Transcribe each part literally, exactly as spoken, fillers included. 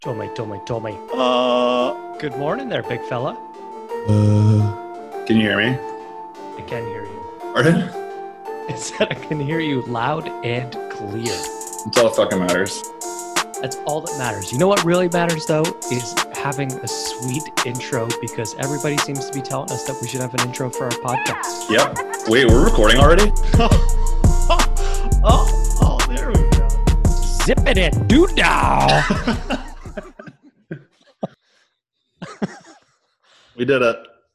Told me, told me, told me. Uh, good morning there, big fella. Uh, can you hear me? I can hear you. Pardon? It said I can hear you loud and clear. That's all that fucking matters. That's all that matters. You know what really matters, though, is having a sweet intro, because everybody seems to be telling us that we should have an intro for our podcast. Yep. Wait, we're recording already? oh, oh, oh, there we go. Zipping it, doo-dah. We did it.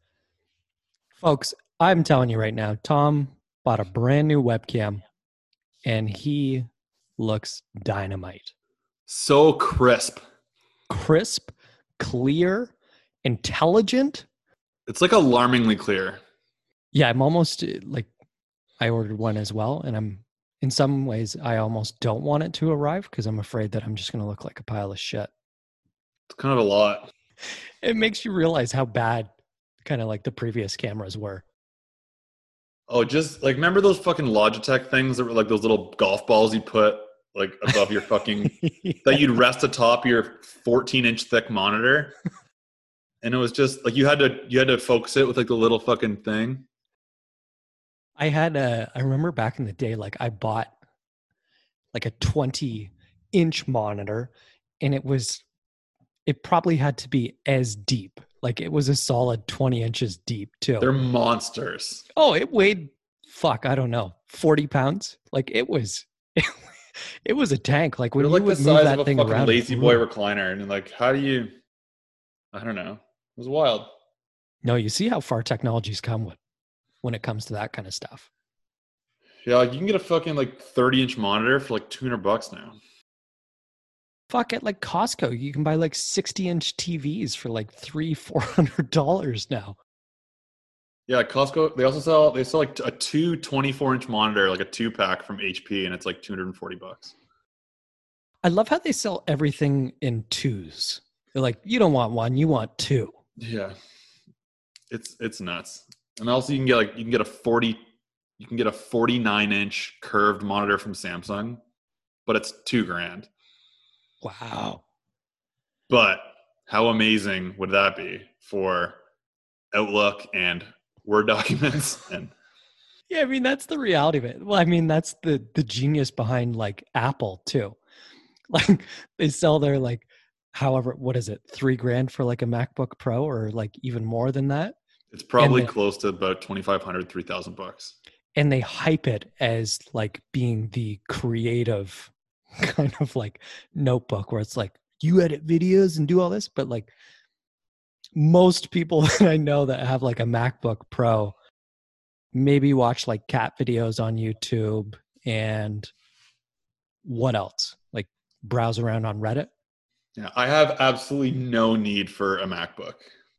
Folks, I'm telling you right now, Tom bought a brand new webcam, and he looks dynamite. So crisp. Crisp, clear, intelligent. It's like alarmingly clear. Yeah, I'm almost like, I ordered one as well, and I'm in some ways I almost don't want it to arrive because I'm afraid that I'm just going to look like a pile of shit. It's kind of a lot. It makes you realize how bad kind of like the previous cameras were. Oh, just like, remember those fucking Logitech things that were like those little golf balls you put like above your fucking, yeah. that you'd rest atop your fourteen inch thick monitor? And it was just like, you had to, you had to focus it with like the little fucking thing. I had a, I remember back in the day, like I bought like a twenty inch monitor, and it was, it probably had to be as deep. Like it was a solid twenty inches deep too. They're monsters. Oh, it weighed, fuck, I don't know, forty pounds. Like it was, it, it was a tank. Like when They're you like would the move size that of a thing fucking around, lazy boy recliner. And like, how do you, I don't know. It was wild. No, you see how far technology's come with when it comes to that kind of stuff. Yeah, like you can get a fucking like thirty inch monitor for like two hundred bucks now. Fuck, at like Costco, you can buy like sixty inch T Vs for like three, four hundred dollars now. Yeah, Costco. They also sell they sell like a two twenty-four inch monitor, like a two pack from H P, and it's like two hundred forty bucks. I love how they sell everything in twos. They're like, you don't want one, you want two. Yeah, it's it's nuts. And also, you can get like you can get a forty, you can get a forty-nine inch curved monitor from Samsung, but it's two grand. Wow. But how amazing would that be for Outlook and Word documents? And yeah, I mean, that's the reality of it. Well, I mean, that's the the genius behind like Apple too. Like they sell their like, however, what is it, three grand for like a MacBook Pro, or like even more than that? It's probably they, close to about twenty-five hundred, three thousand bucks. And they hype it as like being the creative kind of like notebook where it's like, you edit videos and do all this, but like most people that I know that have like a MacBook Pro maybe watch like cat videos on YouTube and what else? Like browse around on Reddit. Yeah, I have absolutely no need for a MacBook.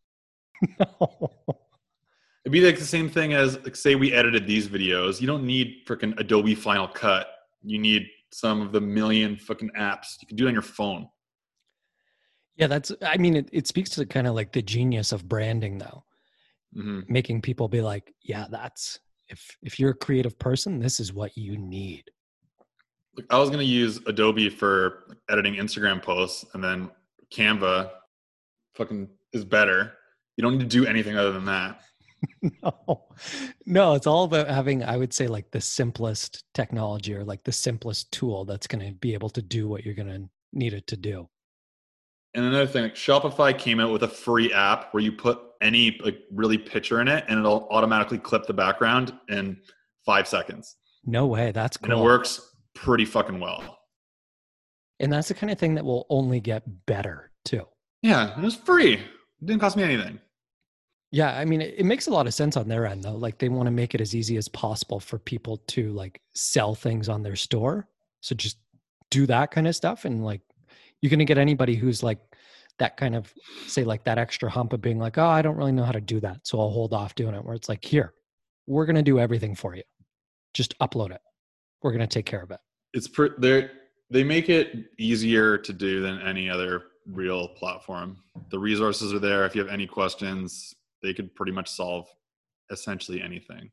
No. It'd be like the same thing as like, say we edited these videos. You don't need freaking Adobe Final Cut. You need some of the million fucking apps. You can do it on your phone. Yeah, that's, I mean, it, it speaks to kind of like the genius of branding though. Mm-hmm. Making people be like, yeah, that's, if if you're a creative person, this is what you need. Like, I was going to use Adobe for editing Instagram posts, and then Canva fucking is better. You don't need to do anything other than that. No, no, it's all about having, I would say, like the simplest technology or like the simplest tool that's going to be able to do what you're going to need it to do. And another thing, like Shopify came out with a free app where you put any like really picture in it, and it'll automatically clip the background in five seconds. No way, that's cool. And it works pretty fucking well. And that's the kind of thing that will only get better too. Yeah, it was free. It didn't cost me anything. Yeah, I mean, it, it makes a lot of sense on their end though. Like they want to make it as easy as possible for people to like sell things on their store. So just do that kind of stuff, and like you're going to get anybody who's like that kind of, say like that extra hump of being like, oh, I don't really know how to do that, so I'll hold off doing it. Where it's like, here, we're going to do everything for you. Just upload it. We're going to take care of it. It's pre- they they make it easier to do than any other real platform. The resources are there. If you have any questions, they could pretty much solve essentially anything.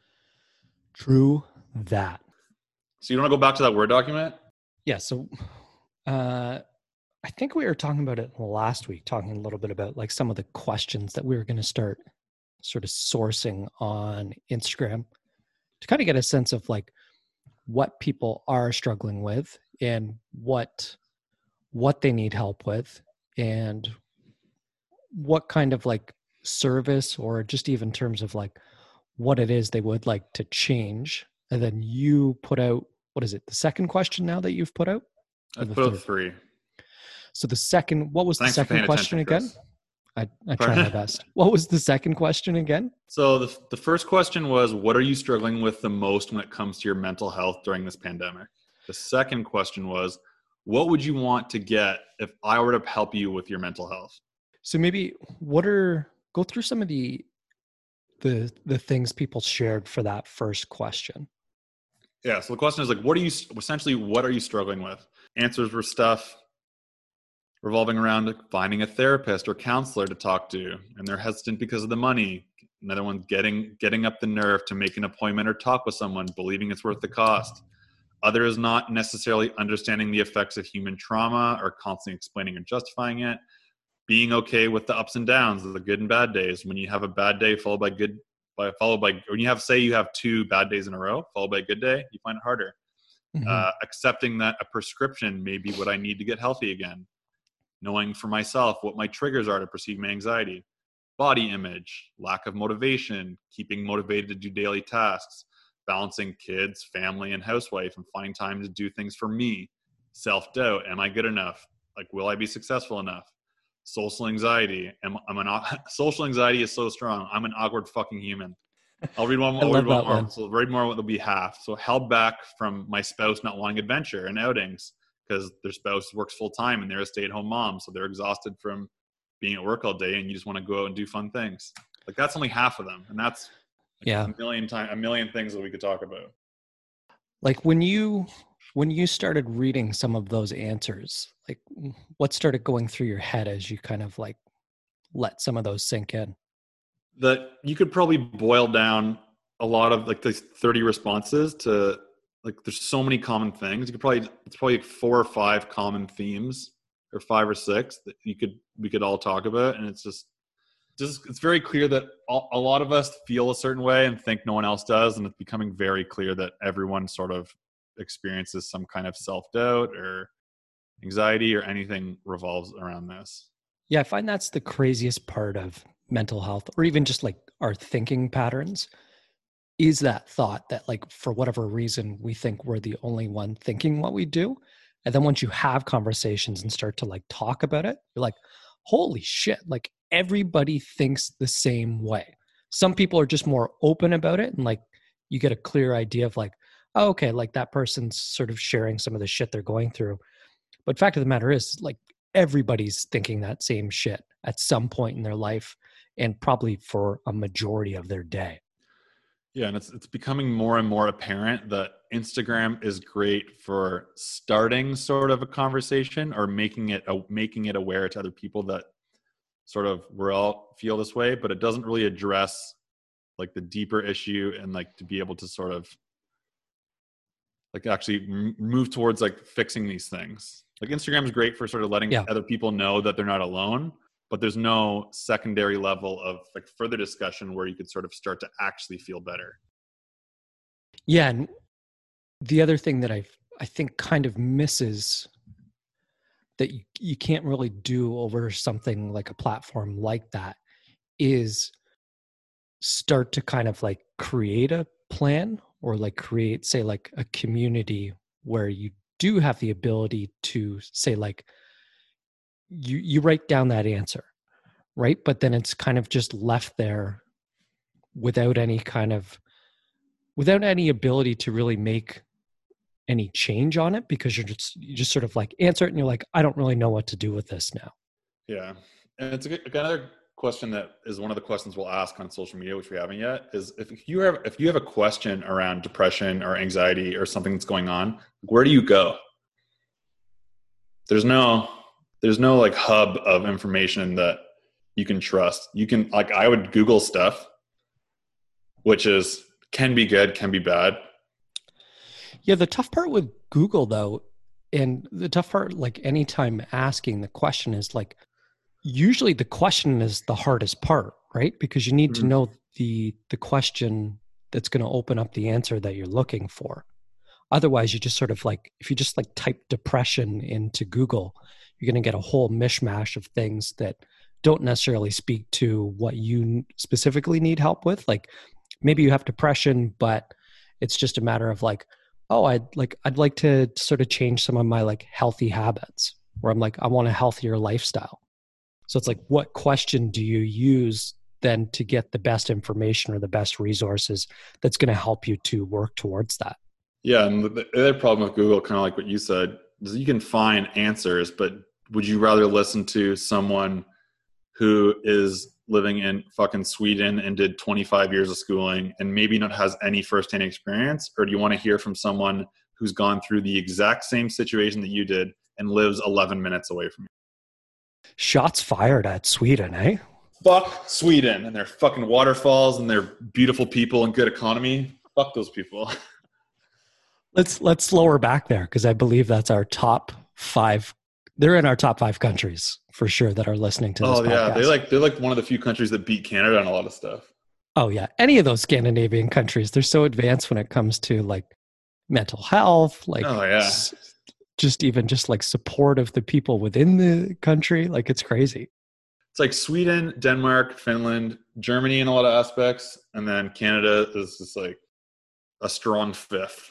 True that. So you want to go back to that Word document? Yeah. So uh, I think we were talking about it last week, talking a little bit about like some of the questions that we were going to start sort of sourcing on Instagram to kind of get a sense of like what people are struggling with and what what they need help with and what kind of like service or just even terms of like what it is they would like to change. And then you put out, what is it, the second question now that you've put out? I put out three. So the second, what was Thanks the second question again? I, I try my best. What was the second question again? So the, the first question was, what are you struggling with the most when it comes to your mental health during this pandemic? The second question was, what would you want to get if I were to help you with your mental health? So maybe what are, go through some of the, the, the things people shared for that first question. Yeah. So the question is like, what are you, essentially, what are you struggling with? Answers were stuff revolving around finding a therapist or counselor to talk to, and they're hesitant because of the money. Another one, getting getting up the nerve to make an appointment or talk with someone, believing it's worth the cost. Other is not necessarily understanding the effects of human trauma or constantly explaining and justifying it. Being okay with the ups and downs, the good and bad days. When you have a bad day followed by good, by followed by when you have say you have two bad days in a row followed by a good day, you find it harder. Mm-hmm. Uh, accepting that a prescription may be what I need to get healthy again. Knowing for myself what my triggers are to perceive my anxiety. Body image, lack of motivation, keeping motivated to do daily tasks, balancing kids, family, and housewife, and finding time to do things for me. Self-doubt, am I good enough? Like, will I be successful enough? Social anxiety, am, I'm an, social anxiety is so strong. I'm an awkward fucking human. I'll read one more. I'll read one more. One. So read more, what will be half. So held back from my spouse not wanting adventure and outings, because their spouse works full time and they're a stay-at-home mom. So they're exhausted from being at work all day and you just want to go out and do fun things. Like that's only half of them. And that's like yeah. a million time, a million things that we could talk about. Like when you, when you started reading some of those answers, like what started going through your head as you kind of like let some of those sink in? That you could probably boil down a lot of like these thirty responses to, like there's so many common things. You could probably, it's probably like four or five common themes or five or six that you could, we could all talk about. And it's just, just, it's very clear that a lot of us feel a certain way and think no one else does. And it's becoming very clear that everyone sort of experiences some kind of self-doubt or anxiety or anything revolves around this. Yeah. I find that's the craziest part of mental health, or even just like our thinking patterns, is that thought that like for whatever reason we think we're the only one thinking what we do. And then once you have conversations and start to like talk about it, you're like, holy shit, like everybody thinks the same way. Some people are just more open about it and like you get a clear idea of like, oh, okay, like that person's sort of sharing some of the shit they're going through. But fact of the matter is like everybody's thinking that same shit at some point in their life and probably for a majority of their day. Yeah, and it's it's becoming more and more apparent that Instagram is great for starting sort of a conversation or making it a, making it aware to other people that sort of we all feel this way, but it doesn't really address like the deeper issue and like to be able to sort of like actually move towards like fixing these things. Like Instagram is great for sort of letting yeah. other people know that they're not alone. But there's no secondary level of like further discussion where you could sort of start to actually feel better. Yeah. And the other thing that I I think kind of misses that you, you can't really do over something like a platform like that is start to kind of like create a plan or like create, say, like a community where you do have the ability to say like, you you write down that answer, right? But then it's kind of just left there without any kind of, without any ability to really make any change on it because you're just, you just sort of like answer it and you're like, I don't really know what to do with this now. Yeah. And it's a good, another question that is one of the questions we'll ask on social media, which we haven't yet, is if you have, if you have a question around depression or anxiety or something that's going on, where do you go? There's no, there's no like hub of information that you can trust. You can like, I would Google stuff, which is, can be good, can be bad. Yeah. The tough part with Google though, And the tough part, like anytime asking the question is like, usually the question is the hardest part, right? Because you need mm-hmm. to know the the question that's going to open up the answer that you're looking for. Otherwise, you just sort of like, if you just like type depression into Google, you're going to get a whole mishmash of things that don't necessarily speak to what you specifically need help with. Like maybe you have depression, but it's just a matter of like, oh, I'd like, I'd like to sort of change some of my like healthy habits, where I'm like, I want a healthier lifestyle. So it's like, what question do you use then to get the best information or the best resources that's going to help you to work towards that? Yeah. And the other problem with Google, kind of like what you said, is you can find answers, but would you rather listen to someone who is living in fucking Sweden and did twenty-five years of schooling and maybe not has any firsthand experience? Or do you want to hear from someone who's gone through the exact same situation that you did and lives eleven minutes away from you? Shots fired at Sweden, eh? Fuck Sweden and their fucking waterfalls and their beautiful people and good economy. Fuck those people. Let's let's lower back there, because I believe that's our top five. They're in our top five countries for sure that are listening to this oh, podcast. Yeah, they like they're like one of the few countries that beat Canada on a lot of stuff. Oh yeah, any of those Scandinavian countries, they're so advanced when it comes to like mental health, like oh yeah, s- just even just like support of the people within the country. Like it's crazy. It's like Sweden, Denmark, Finland, Germany in a lot of aspects, and then Canada is just like a strong fifth.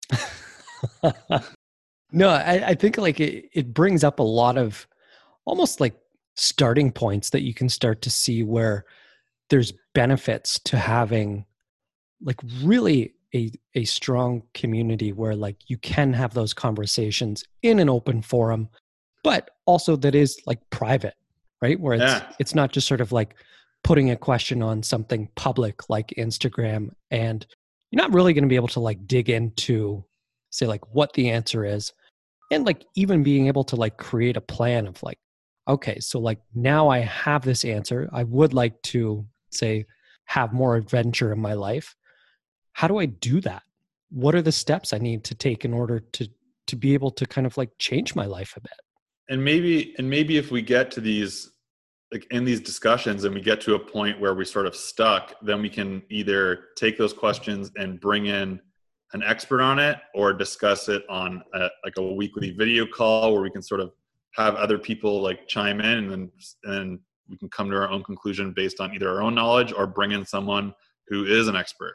No, I, I think like it, it brings up a lot of almost like starting points that you can start to see where there's benefits to having like really a, a strong community where like you can have those conversations in an open forum, but also that is like private, right? Where it's, yeah. it's not just sort of like putting a question on something public like Instagram, and you're not really going to be able to like dig into say like what the answer is, and like even being able to like create a plan of like, okay, so like now I have this answer. I would like to say have more adventure in my life. How do I do that? What are the steps I need to take in order to to be able to kind of like change my life a bit? And maybe and maybe if we get to these like in these discussions and we get to a point where we're sort of stuck, then we can either take those questions and bring in an expert on it, or discuss it on a, like a weekly video call where we can sort of have other people like chime in, and then and we can come to our own conclusion based on either our own knowledge or bring in someone who is an expert.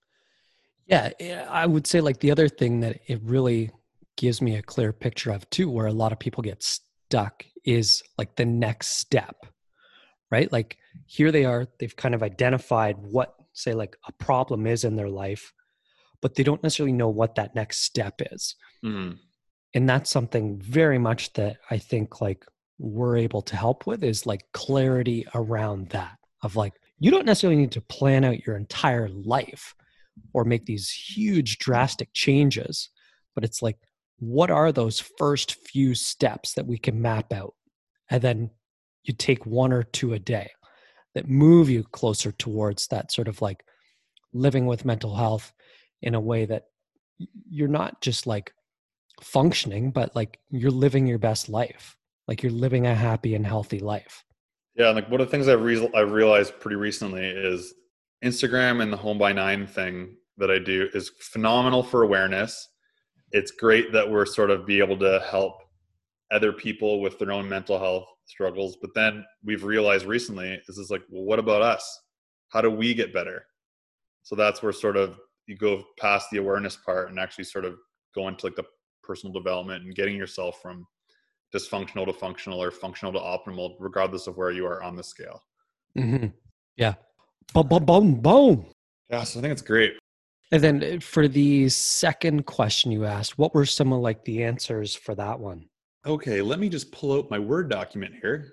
Yeah, I would say like the other thing that it really gives me a clear picture of too, where a lot of people get stuck, is like the next step, right? Like here they are, they've kind of identified what say like a problem is in their life, but they don't necessarily know what that next step is. Mm-hmm. And that's something very much that I think like we're able to help with, is like clarity around that, of like, you don't necessarily need to plan out your entire life or make these huge drastic changes, but it's like, what are those first few steps that we can map out? And then you take one or two a day that move you closer towards that sort of like living with mental health in a way that you're not just like functioning, but like you're living your best life. Like you're living a happy and healthy life. Yeah. Like one of the things I've, re- I've realized pretty recently is Instagram and the Home by Nine thing that I do is phenomenal for awareness. It's great that we're sort of be able to help other people with their own mental health struggles. But then we've realized recently, this is like, well, what about us? How do we get better? So that's where sort of you go past the awareness part and actually sort of go into like the personal development and getting yourself from dysfunctional to functional or functional to optimal, regardless of where you are on the scale. Mm-hmm. Yeah. Boom, boom, boom, boom. Yeah. So I think it's great. And then for the second question you asked, what were some of like the answers for that one? Okay. Let me just pull out my Word document here.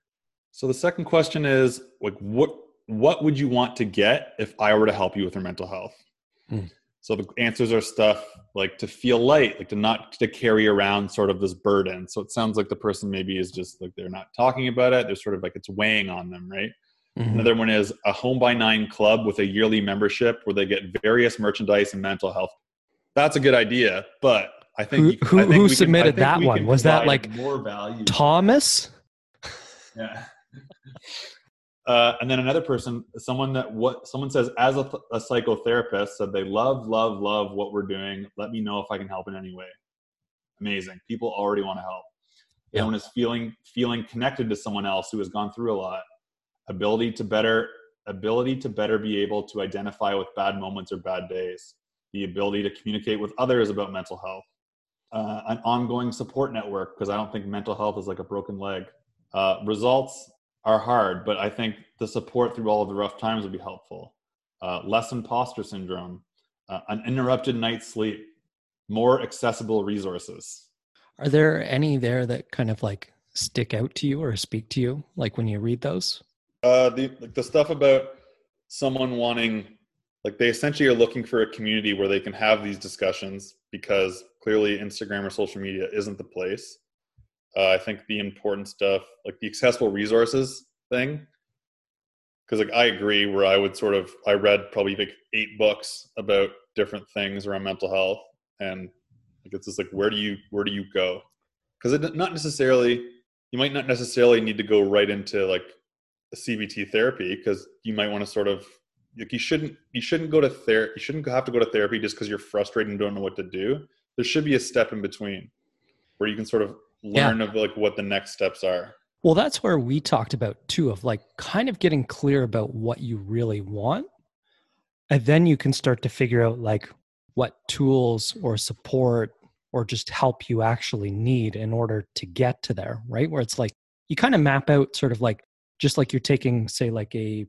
So the second question is like, what, what would you want to get if I were to help you with your mental health? Hmm. So the answers are stuff like to feel light, like to not to carry around sort of this burden. So it sounds like the person maybe is just like, they're not talking about it. They're sort of like, it's weighing on them, right? Mm-hmm. Another one is a Home by Nine club with a yearly membership where they get various merchandise and mental health. That's a good idea, but I think Who you can, who I think who we can, I submitted think that we one? can Was that provide like more value? Thomas? Yeah. Uh, and then another person, someone that what someone says as a, a psychotherapist said they love, love, love what we're doing. Let me know if I can help in any way. Amazing. People already want to help. The Yeah. other one is feeling feeling connected to someone else who has gone through a lot. Ability to better ability to better be able to identify with bad moments or bad days. The ability to communicate with others about mental health. Uh, an ongoing support network, because I don't think mental health is like a broken leg. Uh, results are hard, but I think the support through all of the rough times would be helpful. Uh, less imposter syndrome, uh, an interrupted night's sleep, more accessible resources. Are there any there that kind of like stick out to you or speak to you, like when you read those? Uh, the like the stuff about someone wanting, like they essentially are looking for a community where they can have these discussions because clearly Instagram or social media isn't the place. Uh, I think the important stuff, like the accessible resources thing, because like I agree where I would sort of, I read probably like eight books about different things around mental health. And like, it's just like, where do you, where do you go? Because it not necessarily, you might not necessarily need to go right into like a C B T therapy, because you might want to sort of, like you shouldn't, you shouldn't go to therapy, you shouldn't have to go to therapy just because you're frustrated and don't know what to do. There should be a step in between where you can sort of learn Yeah. of like what the next steps are. Well, that's where we talked about too, of like kind of getting clear about what you really want. And then you can start to figure out like what tools or support or just help you actually need in order to get to there, right? Where it's like you kind of map out sort of like, just like you're taking, say, like a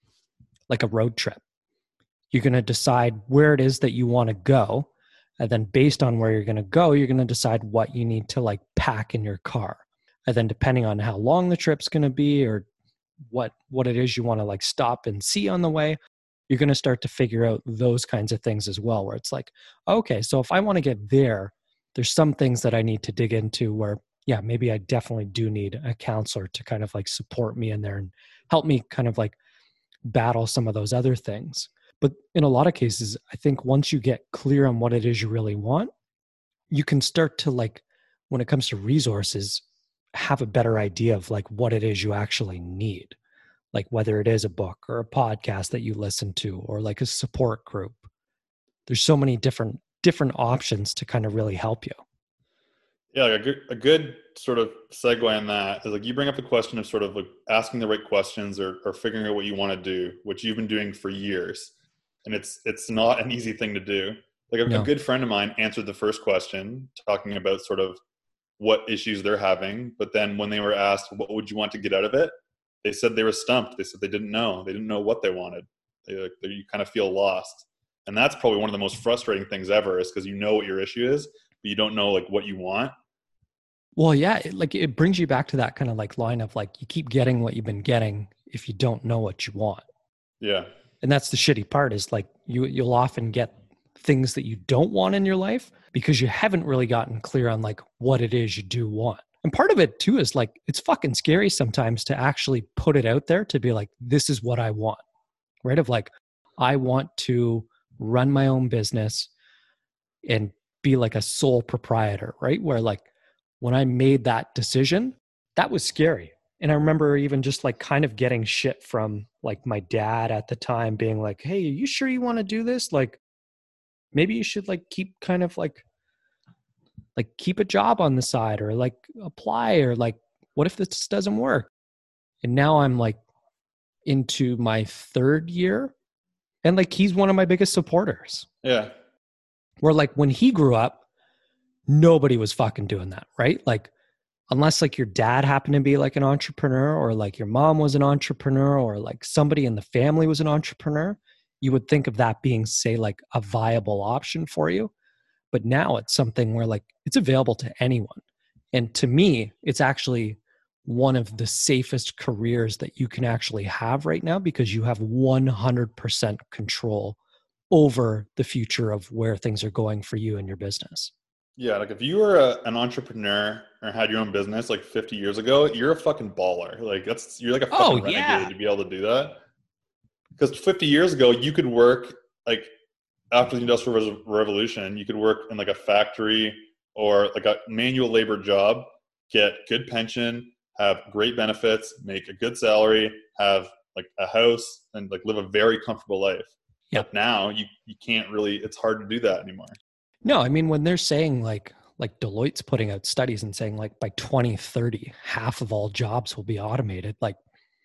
like a road trip. You're going to decide where it is that you want to go. And then based on where you're going to go, you're going to decide what you need to like pack in your car. And then depending on how long the trip's going to be or what what it is you want to like stop and see on the way, you're going to start to figure out those kinds of things as well, where it's like, okay, so if I want to get there, there's some things that I need to dig into where, yeah, maybe I definitely do need a counselor to kind of like support me in there and help me kind of like battle some of those other things. But in a lot of cases, I think once you get clear on what it is you really want, you can start to like, when it comes to resources, have a better idea of like what it is you actually need. Like whether it is a book or a podcast that you listen to or like a support group. There's so many different different options to kind of really help you. Yeah, like a good, a good sort of segue on that is like you bring up the question of sort of like asking the right questions or, or figuring out what you want to do, which you've been doing for years. And it's it's not an easy thing to do. Like a, No. a good friend of mine answered the first question talking about sort of what issues they're having. But then when they were asked, what would you want to get out of it? They said they were stumped. They said they didn't know. They didn't know what they wanted. They, like, they, you kind of feel lost. And that's probably one of the most frustrating things ever is because you know what your issue is, but you don't know like what you want. Well, yeah, it, like it brings you back to that kind of like line of like you keep getting what you've been getting if you don't know what you want. Yeah. And that's the shitty part is like you you'll often get things that you don't want in your life because you haven't really gotten clear on like what it is you do want. And part of it too is like it's fucking scary sometimes to actually put it out there to be like, this is what I want. Right? Of like, I want to run my own business and be like a sole proprietor, right? Where like when I made that decision, that was scary. And I remember even just like kind of getting shit from like my dad at the time being like, hey, are you sure you want to do this? Like, maybe you should like keep kind of like, like keep a job on the side or like apply or like, what if this doesn't work? And now I'm like into my third year and like, he's one of my biggest supporters. Yeah. Where like when he grew up, nobody was fucking doing that, right? Like, unless like your dad happened to be like an entrepreneur or like your mom was an entrepreneur or like somebody in the family was an entrepreneur, you would think of that being, say, like a viable option for you. But now it's something where like it's available to anyone. And to me, it's actually one of the safest careers that you can actually have right now because you have one hundred percent control over the future of where things are going for you and your business. Yeah, like if you were a, an entrepreneur or had your own business like fifty years ago, you're a fucking baller. Like that's you're like a fucking Oh, renegade yeah. to be able to do that. Because fifty years ago, you could work like after the Industrial Revolution, you could work in like a factory or like a manual labor job, get good pension, have great benefits, make a good salary, have like a house, and like live a very comfortable life. Yep. But now you, you can't really, it's hard to do that anymore. No, I mean, when they're saying like, like Deloitte's putting out studies and saying like by twenty thirty, half of all jobs will be automated. Like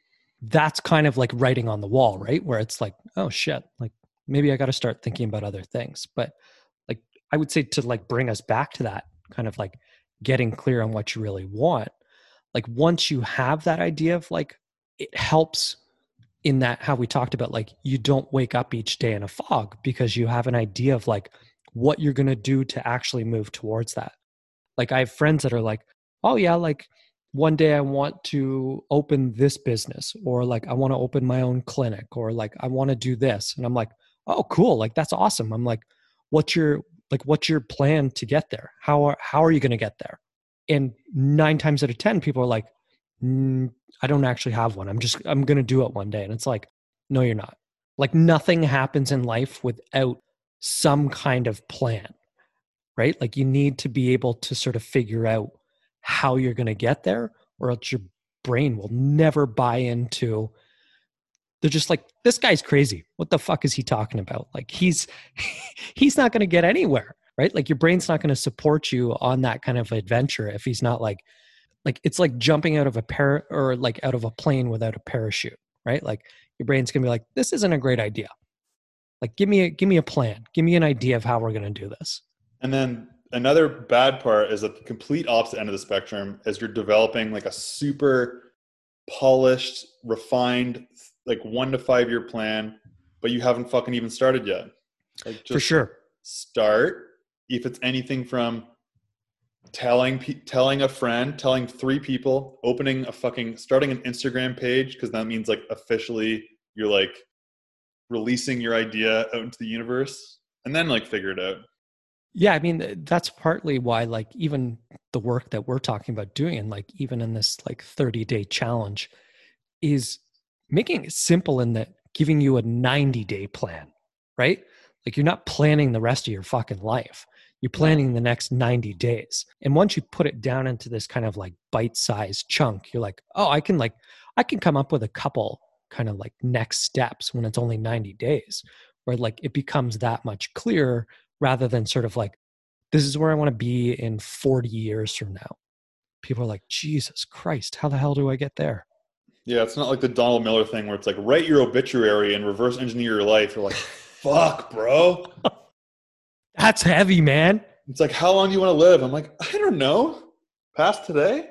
that's kind of like writing on the wall, right? Where it's like, oh shit, like maybe I got to start thinking about other things. But like, I would say to like bring us back to that kind of like getting clear on what you really want. Like once you have that idea of like, it helps in that how we talked about, like, you don't wake up each day in a fog because you have an idea of like what you're going to do to actually move towards that. Like I have friends that are like, oh yeah, like one day I want to open this business, or like I want to open my own clinic, or like I want to do this. And I'm like, oh cool. Like that's awesome. I'm like, what's your, like, what's your plan to get there? How are, how are you going to get there? And nine times out of ten, people are like, mm, I don't actually have one. I'm just, I'm going to do it one day. And it's like, no, you're not. Like nothing happens in life without some kind of plan, right? Like you need to be able to sort of figure out how you're going to get there, or else your brain will never buy into, they're just like, this guy's crazy. What the fuck is he talking about? Like he's, he's not going to get anywhere, right? Like your brain's not going to support you on that kind of adventure if he's not like, like it's like jumping out of a par or like out of a plane without a parachute, right? Like your brain's going to be like, this isn't a great idea. Like, give me a, give me a plan. Give me an idea of how we're going to do this. And then another bad part is at the complete opposite end of the spectrum is you're developing like a super polished, refined, like one to five year plan, but you haven't fucking even started yet. Like just for sure. Start. If it's anything from telling, telling a friend, telling three people, opening a fucking, starting an Instagram page, because that means like officially you're like releasing your idea out into the universe, and then like figure it out. Yeah, I mean, that's partly why like even the work that we're talking about doing, and like even in this like thirty day challenge, is making it simple in that giving you a ninety day plan, right? Like you're not planning the rest of your fucking life. You're planning the next ninety days. And once you put it down into this kind of like bite-sized chunk, you're like, oh, I can like, I can come up with a couple kind of like next steps when it's only ninety days, where like it becomes that much clearer, rather than sort of like, this is where I want to be in forty years from now. People are like, Jesus Christ, how the hell do I get there? Yeah, it's not like the Donald Miller thing where it's like, write your obituary and reverse engineer your life. You're like, fuck, bro. That's heavy, man. It's like, how long do you want to live? I'm like, I don't know. Past today?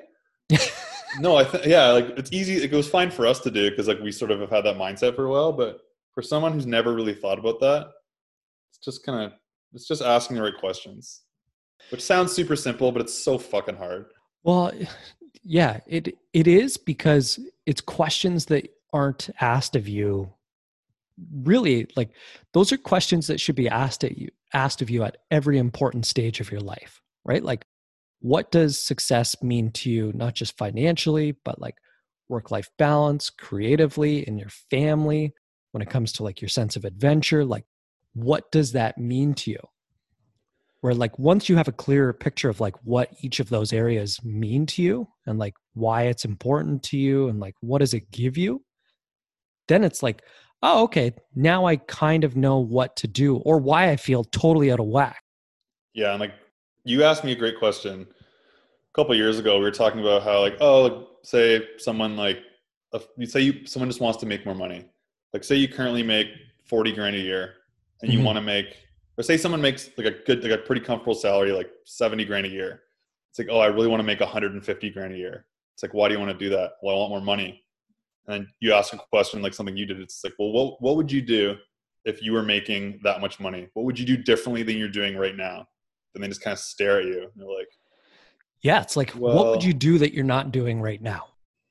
No, I think, yeah, like it's easy. It goes fine for us to do because like we sort of have had that mindset for a while. But for someone who's never really thought about that, it's just kind of, it's just asking the right questions, which sounds super simple, but it's so fucking hard. Well, yeah, it it is, because it's questions that aren't asked of you. Really, like those are questions that should be asked at you, asked of you at every important stage of your life, right? Like, what does success mean to you, not just financially, but like work-life balance, creatively, in your family, when it comes to like your sense of adventure? Like, what does that mean to you? Where like once you have a clearer picture of like what each of those areas mean to you, and like why it's important to you, and like what does it give you, then it's like, oh, okay, now I kind of know what to do, or why I feel totally out of whack. Yeah, and like you asked me a great question a couple of years ago. We were talking about how like, oh, say someone like, you say you someone just wants to make more money. Like say you currently make forty grand a year, and you mm-hmm. want to make, or say someone makes like a good, like a pretty comfortable salary, like seventy grand a year. It's like, oh, I really want to make one hundred fifty grand a year. It's like, why do you want to do that? Well, I want more money. And then you ask a question like something you did. It's like, well, what what would you do if you were making that much money? What would you do differently than you're doing right now? And they just kind of stare at you. And they're like, yeah, it's like, well, what would you do that you're not doing right now?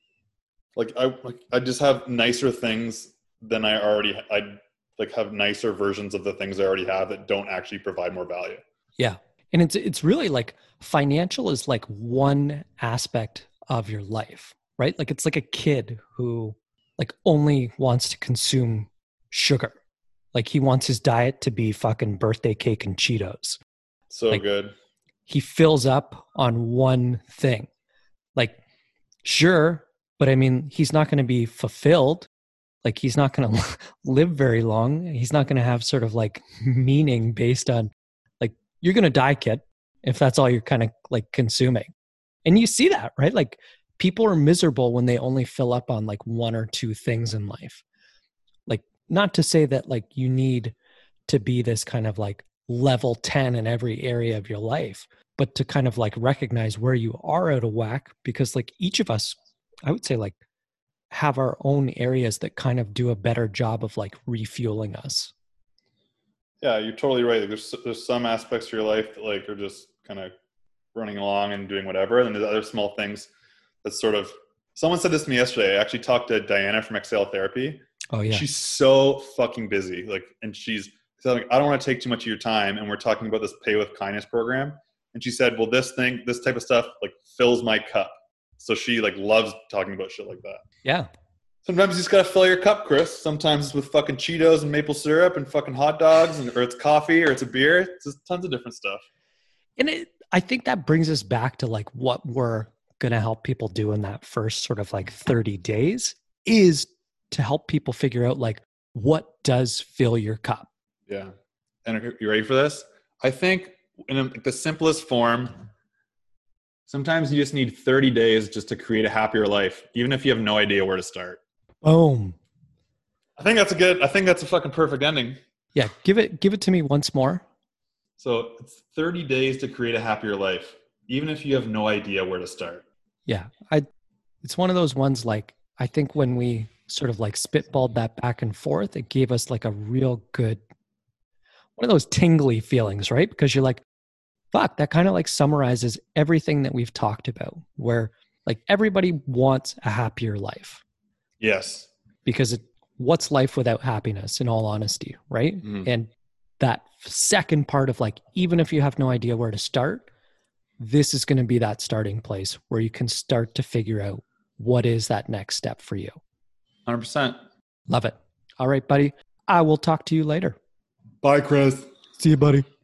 Like I like I just have nicer things than I already I like have nicer versions of the things I already have that don't actually provide more value. Yeah. And it's it's really like financial is like one aspect of your life, right? Like it's like a kid who like only wants to consume sugar. Like he wants his diet to be fucking birthday cake and Cheetos. So like, good. he fills up on one thing. Like, sure, but I mean, he's not going to be fulfilled. Like, he's not going to live very long. He's not going to have sort of like meaning based on, like, you're going to die, kid, if that's all you're kind of like consuming. And you see that, right? Like, people are miserable when they only fill up on like one or two things in life. Like, not to say that like you need to be this kind of like level ten in every area of your life, but to kind of like recognize where you are out of whack, because like each of us, I would say, like, have our own areas that kind of do a better job of like refueling us. Yeah, you're totally right. There's there's some aspects of your life that like are just kind of running along and doing whatever, and there's other small things that sort of. Someone said this to me yesterday. I actually talked to Diana from Exhale Therapy. Oh yeah, she's so fucking busy. Like, and she's said, like, I don't want to take too much of your time. And we're talking about this Pay with Kindness program. And she said, well, this thing, this type of stuff, like, fills my cup. So she like loves talking about shit like that. Yeah. Sometimes you just gotta fill your cup, Chris. Sometimes it's with fucking Cheetos and maple syrup and fucking hot dogs, and or it's coffee or it's a beer. It's just tons of different stuff. And it, I think that brings us back to like what we're going to help people do in that first sort of like thirty days is to help people figure out like what does fill your cup. Yeah. And are you ready for this? I think in a, like the simplest form, sometimes you just need thirty days just to create a happier life, even if you have no idea where to start. Boom. I think that's a good, I think that's a fucking perfect ending. Yeah. Give it, give it to me once more. So it's thirty days to create a happier life, even if you have no idea where to start. Yeah. I, it's one of those ones, like, I think when we sort of like spitballed that back and forth, it gave us like a real good, one of those tingly feelings, right? Because you're like, fuck, that kind of like summarizes everything that we've talked about, where like everybody wants a happier life. Yes. Because it, what's life without happiness, in all honesty, right? Mm. And that second part of like, even if you have no idea where to start, this is going to be that starting place where you can start to figure out what is that next step for you. one hundred percent. Love it. All right, buddy. I will talk to you later. Bye, Chris. See you, buddy.